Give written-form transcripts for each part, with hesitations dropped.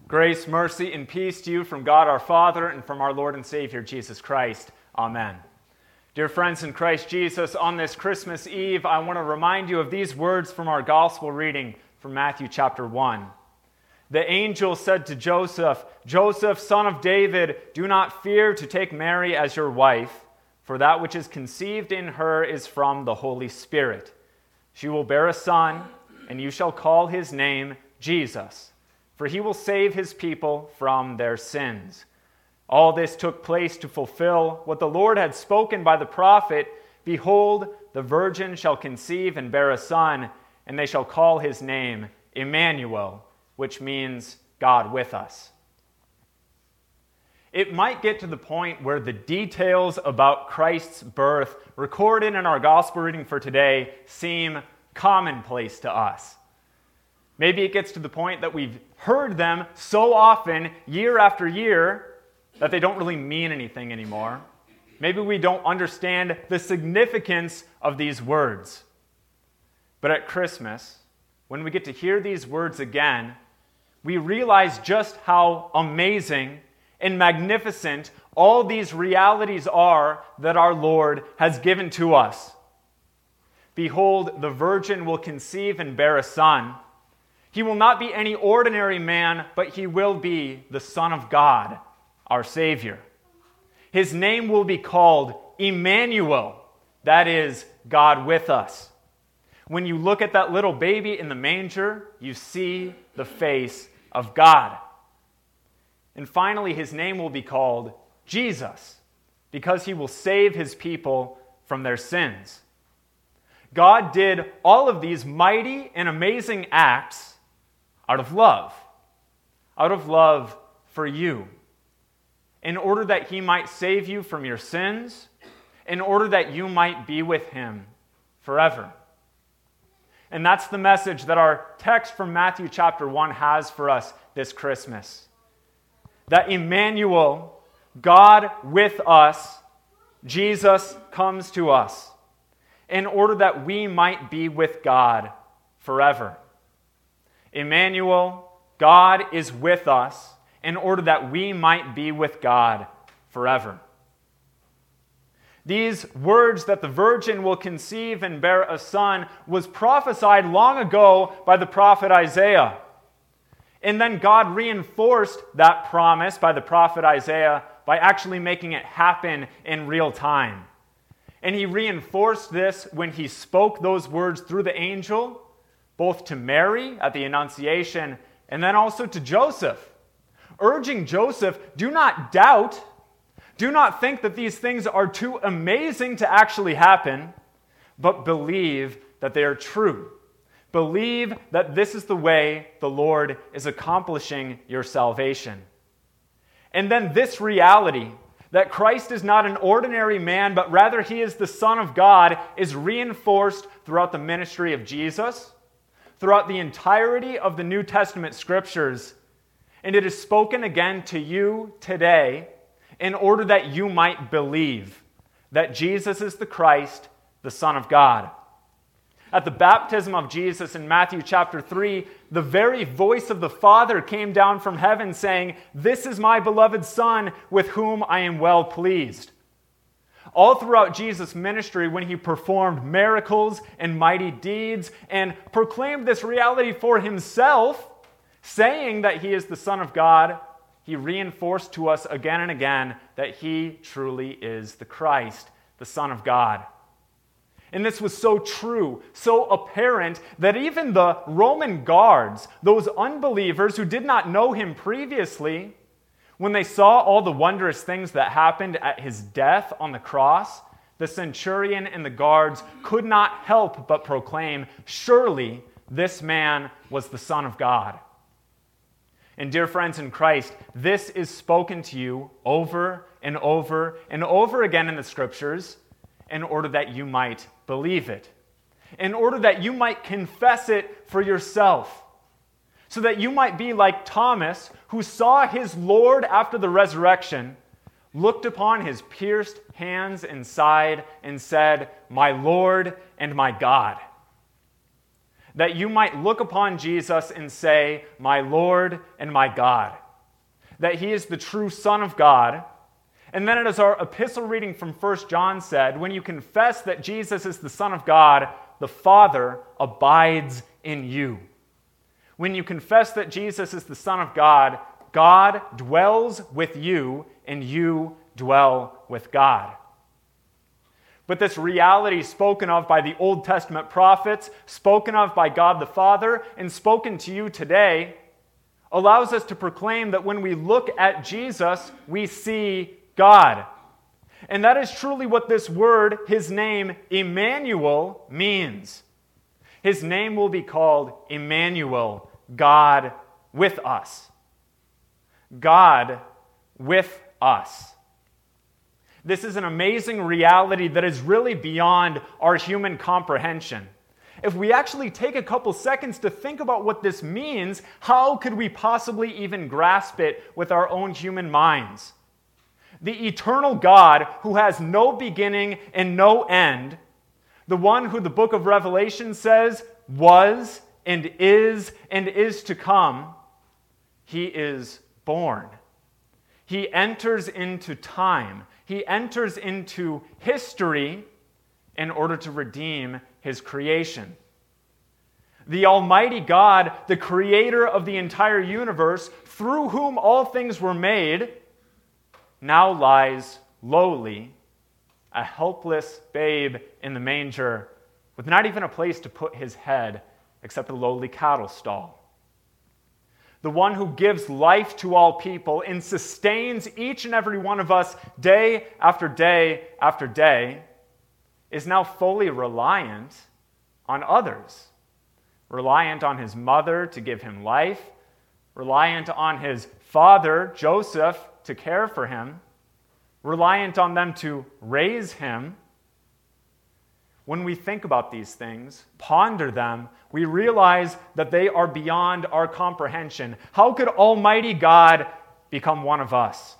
Grace, mercy, and peace to you from God our Father and from our Lord and Savior Jesus Christ. Amen. Dear friends in Christ Jesus, on this Christmas Eve, I want to remind you of these words from our gospel reading from Matthew chapter 1. The angel said to Joseph, "Joseph, son of David, do not fear to take Mary as your wife, for that which is conceived in her is from the Holy Spirit. She will bear a son, and you shall call his name Jesus, for he will save his people from their sins." All this took place to fulfill what the Lord had spoken by the prophet, "Behold, the virgin shall conceive and bear a son, and they shall call his name Emmanuel," which means God with us. It might get to the point where the details about Christ's birth recorded in our gospel reading for today seem commonplace to us. Maybe it gets to the point that we've heard them so often, year after year, that they don't really mean anything anymore. Maybe we don't understand the significance of these words. But at Christmas, when we get to hear these words again, we realize just how amazing and magnificent all these realities are that our Lord has given to us. Behold, the virgin will conceive and bear a son. He will not be any ordinary man, but he will be the Son of God, our Savior. His name will be called Emmanuel, that is, God with us. When you look at that little baby in the manger, you see the face of God. And finally, his name will be called Jesus, because he will save his people from their sins. God did all of these mighty and amazing acts out of love for you, in order that he might save you from your sins, in order that you might be with him forever. And that's the message that our text from Matthew chapter 1 has for us this Christmas. That Emmanuel, God with us, Jesus comes to us in order that we might be with God forever. Emmanuel, God is with us in order that we might be with God forever. These words that the virgin will conceive and bear a son was prophesied long ago by the prophet Isaiah. And then God reinforced that promise by the prophet Isaiah by actually making it happen in real time. And he reinforced this when he spoke those words through the angel, both to Mary at the Annunciation and then also to Joseph, urging Joseph, do not doubt, do not think that these things are too amazing to actually happen, but believe that they are true. Believe that this is the way the Lord is accomplishing your salvation. And then this reality, that Christ is not an ordinary man, but rather he is the Son of God, is reinforced throughout the ministry of Jesus, throughout the entirety of the New Testament scriptures, and it is spoken again to you today in order that you might believe that Jesus is the Christ, the Son of God. At the baptism of Jesus in Matthew chapter 3, the very voice of the Father came down from heaven saying, "This is my beloved Son, with whom I am well pleased." All throughout Jesus' ministry, when he performed miracles and mighty deeds and proclaimed this reality for himself, saying that he is the Son of God, he reinforced to us again and again that he truly is the Christ, the Son of God. And this was so true, so apparent, that even the Roman guards, those unbelievers who did not know him previously, when they saw all the wondrous things that happened at his death on the cross, the centurion and the guards could not help but proclaim, "Surely this man was the Son of God." And dear friends in Christ, this is spoken to you over and over and over again in the Scriptures in order that you might believe it, in order that you might confess it for yourself, so that you might be like Thomas, who saw his Lord after the resurrection, looked upon his pierced hands and side, and said, "My Lord and my God." that you might look upon Jesus and say, "My Lord and my God," that he is the true Son of God. And then, as our epistle reading from 1 John said, when you confess that Jesus is the Son of God, the Father abides in you. When you confess that Jesus is the Son of God, God dwells with you and you dwell with God. But this reality spoken of by the Old Testament prophets, spoken of by God the Father, and spoken to you today, allows us to proclaim that when we look at Jesus, we see God. And that is truly what this word, his name, Emmanuel, means. His name will be called Emmanuel, God with us. God with us. This is an amazing reality that is really beyond our human comprehension. If we actually take a couple seconds to think about what this means, how could we possibly even grasp it with our own human minds? The eternal God who has no beginning and no end, the one who the book of Revelation says was and is to come, he is born. He enters into time. He enters into history in order to redeem his creation. The Almighty God, the creator of the entire universe, through whom all things were made, now lies lowly, a helpless babe in the manger, with not even a place to put his head except a lowly cattle stall. The one who gives life to all people and sustains each and every one of us day after day after day is now fully reliant on others, reliant on his mother to give him life, reliant on his father, Joseph, to care for him, reliant on them to raise him. When we think about these things, ponder them, we realize that they are beyond our comprehension. How could Almighty God become one of us?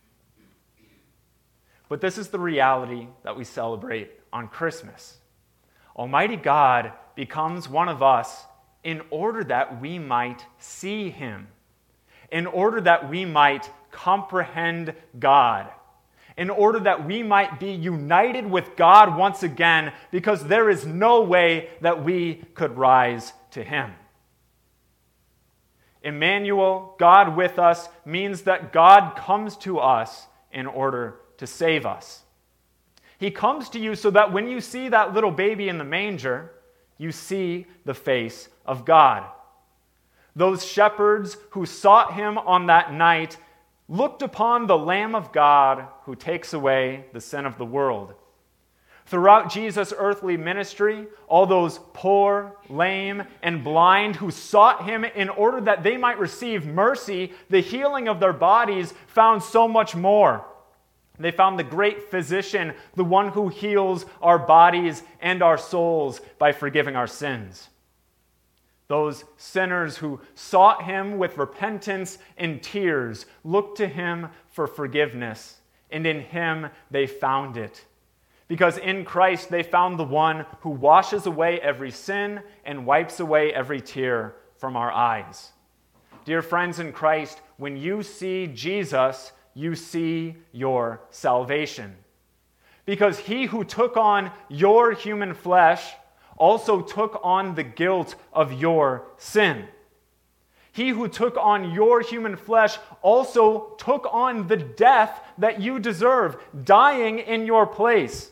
But this is the reality that we celebrate on Christmas. Almighty God becomes one of us in order that we might see him, in order that we might comprehend God, in order that we might be united with God once again, because there is no way that we could rise to him. Emmanuel, God with us, means that God comes to us in order to save us. He comes to you so that when you see that little baby in the manger, you see the face of God. Those shepherds who sought him on that night looked upon the Lamb of God who takes away the sin of the world. Throughout Jesus' earthly ministry, all those poor, lame, and blind who sought him in order that they might receive mercy, the healing of their bodies, found so much more. They found the great physician, the one who heals our bodies and our souls by forgiving our sins. Those sinners who sought him with repentance and tears looked to him for forgiveness, and in him they found it. Because in Christ they found the one who washes away every sin and wipes away every tear from our eyes. Dear friends in Christ, when you see Jesus, you see your salvation. Because he who took on your human flesh also took on the guilt of your sin. He who took on your human flesh also took on the death that you deserve, dying in your place.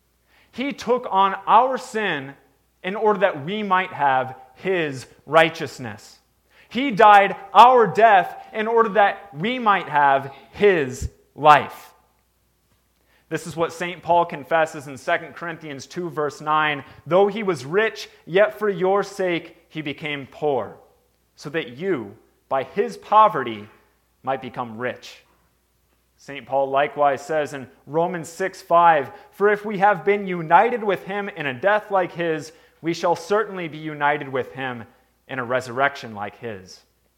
He took on our sin in order that we might have his righteousness. He died our death in order that we might have his life. This is what St. Paul confesses in 2 Corinthians 2, verse 9. Though he was rich, yet for your sake he became poor, so that you, by his poverty, might become rich. St. Paul likewise says in Romans 6:5, for if we have been united with him in a death like his, we shall certainly be united with him in a resurrection like his.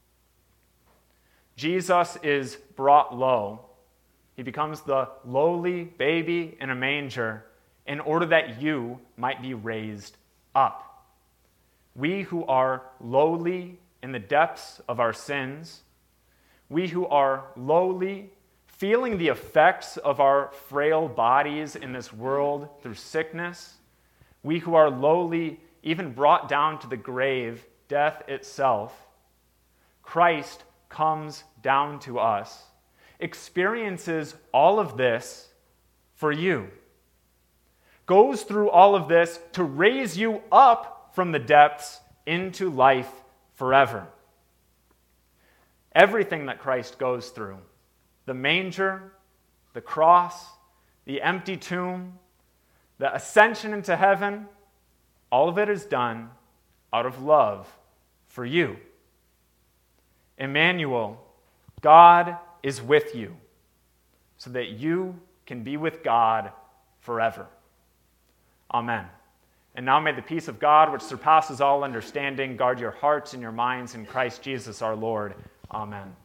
Jesus is brought low. He becomes the lowly baby in a manger in order that you might be raised up. we who are lowly in the depths of our sins, we who are lowly, feeling the effects of our frail bodies in this world through sickness, we who are lowly, even brought down to the grave, death itself, Christ comes down to us, experiences all of this for you, goes through all of this to raise you up from the depths into life forever. Everything that Christ goes through, the manger, the cross, the empty tomb, the ascension into heaven, all of it is done out of love for you. Emmanuel, God is with you, so that you can be with God forever. Amen. And now may the peace of God, which surpasses all understanding, guard your hearts and your minds in Christ Jesus our Lord. Amen.